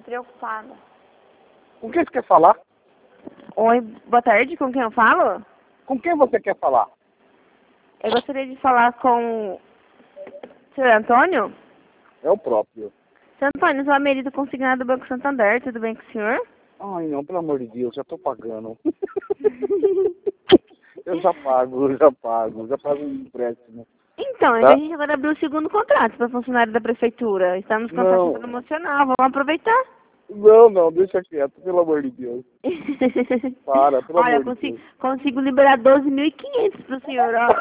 preocupada. Com quem você quer falar? Oi, boa tarde, com quem eu falo? Com quem você quer falar? Eu gostaria de falar com o senhor Antônio. É o próprio. Senhor Antônio, sou a Merida consignada do Banco Santander, tudo bem com o senhor? Ai, não, pelo amor de Deus, já tô pagando. Eu já pago um empréstimo. Então, Tá? a gente agora abriu o segundo contrato para funcionário da prefeitura. Estamos com taxa Não, promocional, vamos aproveitar. não, deixa quieto, pelo amor de Deus. Para, pelo Olha, amor de Deus. consigo liberar 12.500 pro senhor, ó.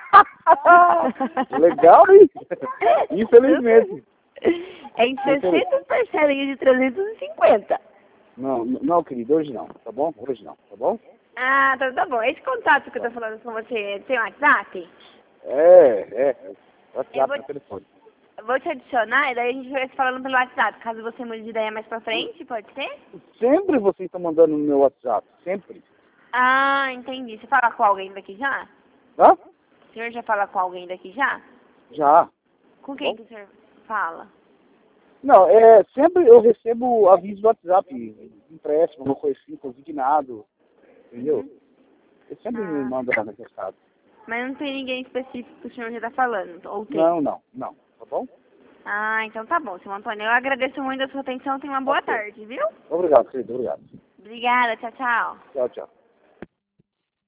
Legal, hein? Infelizmente. É em 60 parcelinhas de 350. Não, querido, hoje não, tá bom? Hoje não, tá bom? Ah, tá bom. Esse contato que eu tô falando com você tem WhatsApp? WhatsApp no telefone. Eu vou te adicionar e daí a gente vai se falando pelo WhatsApp. Caso você mude de ideia mais pra frente, pode ser? Sempre vocês estão mandando no meu WhatsApp, sempre. Ah, entendi. Você fala com alguém daqui já? Tá? O senhor já fala com alguém daqui já? Já. Com quem que o senhor fala? Não, sempre eu recebo aviso do WhatsApp, empréstimo, alguma coisa assim, consignado, entendeu? Eu sempre me mando lá naquele estado. Mas não tem ninguém específico que o senhor já tá falando, ou tem? Não, tá bom? Ah, então tá bom, seu Antônio. Eu agradeço muito a sua atenção. Tenha uma boa tarde, viu? Obrigado, querido, obrigado. Obrigada, tchau, tchau. Tchau, tchau.